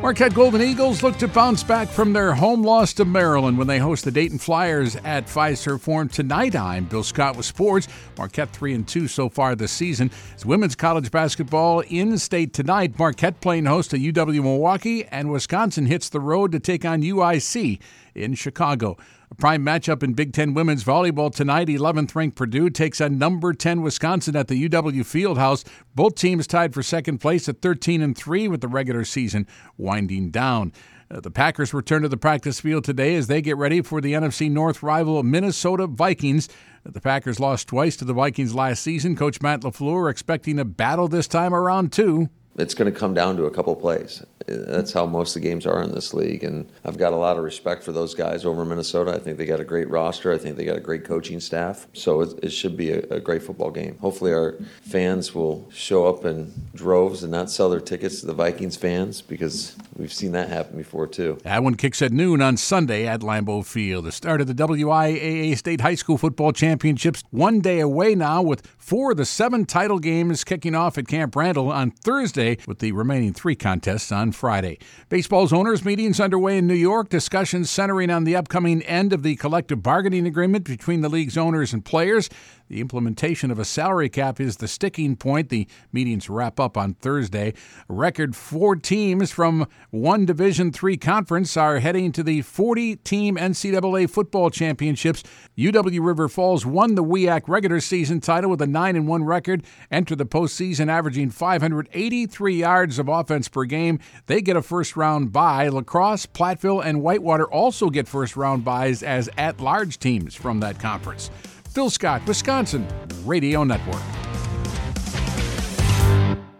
Marquette Golden Eagles look to bounce back from their home loss to Maryland when they host the Dayton Flyers at Fiserv Forum tonight. I'm Bill Scott with sports. Marquette 3-2 so far this season. It's women's college basketball in state tonight. Marquette playing host to UW-Milwaukee, and Wisconsin hits the road to take on UIC in Chicago. A prime matchup in Big Ten women's volleyball tonight. 11th-ranked Purdue takes on number 10 Wisconsin at the UW Fieldhouse. Both teams tied for second place at 13-3 with the regular season winding down. The Packers return to the practice field today as they get ready for the NFC North rival Minnesota Vikings. The Packers lost twice to the Vikings last season. Coach Matt LaFleur expecting a battle this time around, too. It's going to come down to a couple plays. That's how most of the games are in this league, and I've got a lot of respect for those guys over in Minnesota. I think they got a great roster. I think they got a great coaching staff, so it should be a great football game. Hopefully our fans will show up in droves and not sell their tickets to the Vikings fans, because we've seen that happen before too. That one kicks at noon on Sunday at Lambeau Field. The start of the WIAA State High School Football Championships 1 day away now, with 4 of the 7 title games kicking off at Camp Randall on Thursday, with the remaining 3 contests on Friday. Baseball's owners' meetings underway in New York, discussions centering on the upcoming end of the collective bargaining agreement between the league's owners and players. The implementation of a salary cap is the sticking point. The meetings wrap up on Thursday. A record 4 teams from one Division III conference are heading to the 40-team NCAA football championships. UW River Falls won the WIAC regular season title with a 9-1 record, entered the postseason averaging 583 yards of offense per game. They get a first-round bye. La Crosse, Platteville, and Whitewater also get first-round byes as at-large teams from that conference. Phil Scott, Wisconsin Radio Network.